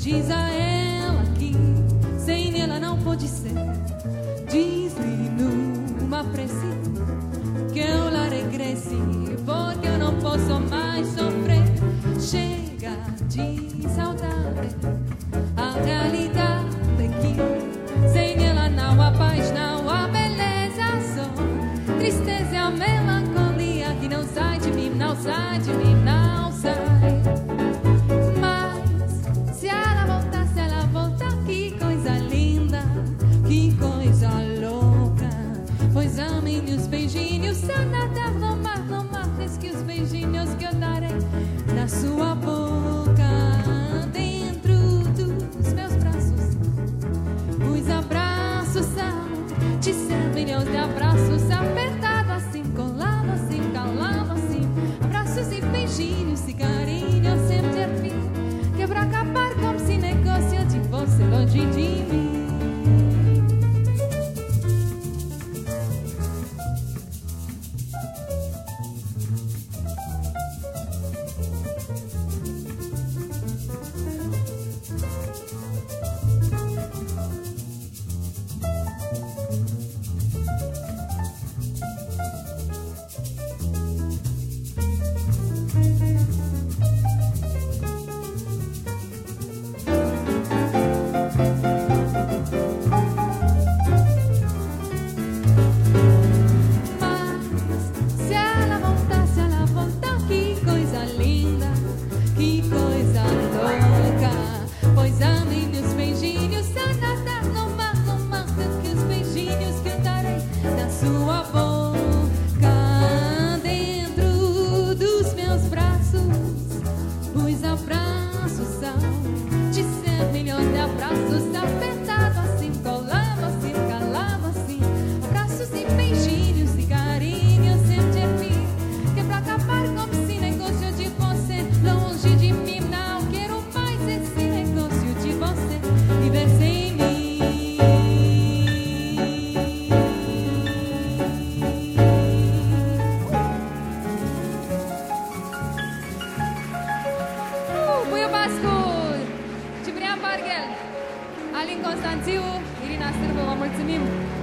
Diz a ela que sem ela não pode ser. Diz-lhe numa prece que eu lá regresse, porque eu não posso mais sofrer. Chega de saudade, a realidade que sem ela não há paz, não há beleza, só tristeza e a melancolia que não sai de mim, não sai de mim, não sai. Mas se ela voltar, que coisa linda, que coisa louca. Pois amem os beijinhos, se eu nadar no mar, diz que os beijinhos que eu darei na sua boca, dentro dos meus braços. Os abraços são de 100 milhões de abraços, apertado assim, colado assim, calado assim. Abraços e beijinhos e carinhos sem ter fim, que é pra acabar como se negócio de você longe de mim. Alin Constanțiu, Irina Sârbă, vă mulțumim!